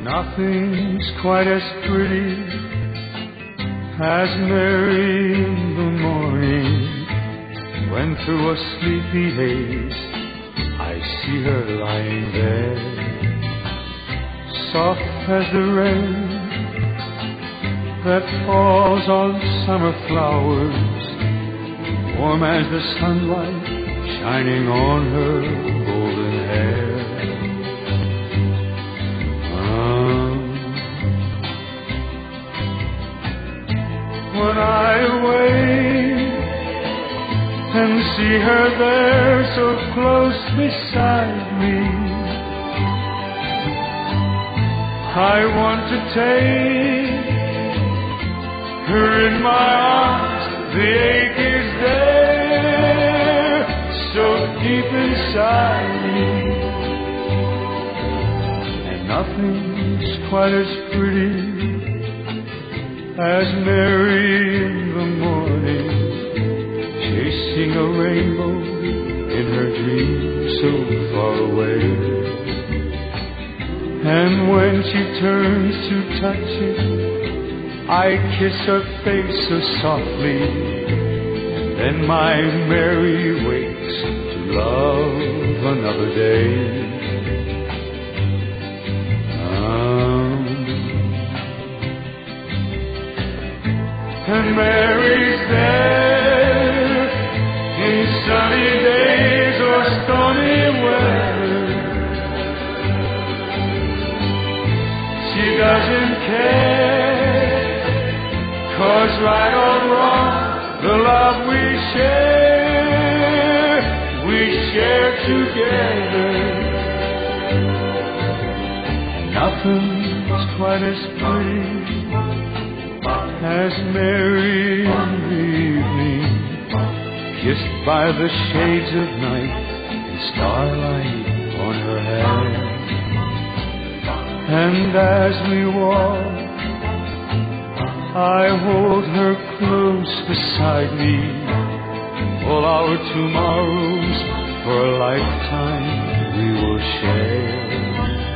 Nothing's quite as pretty as Mary in the morning, when through a sleepy haze I see her lying there, soft as the rain that falls on summer flowers, warm as the sunlight shining on her golden hair. When I wake and see her there so close beside me, I want to take her in my arms. The ache is there, so deep inside me, and nothing's quite as pretty as Mary in the morning, chasing a rainbow in her dreams so far away. And when she turns to touch it, I kiss her face so softly, and then my Mary wakes to love another day. And Mary's there in sunny days or stormy weather. She doesn't care, 'cause right or wrong, the love we share together. Nothing's quite as pretty as Mary in the evening, kissed by the shades of night and starlight on her hair. And as we walk, I hold her close beside me, all our tomorrows for a lifetime we will share.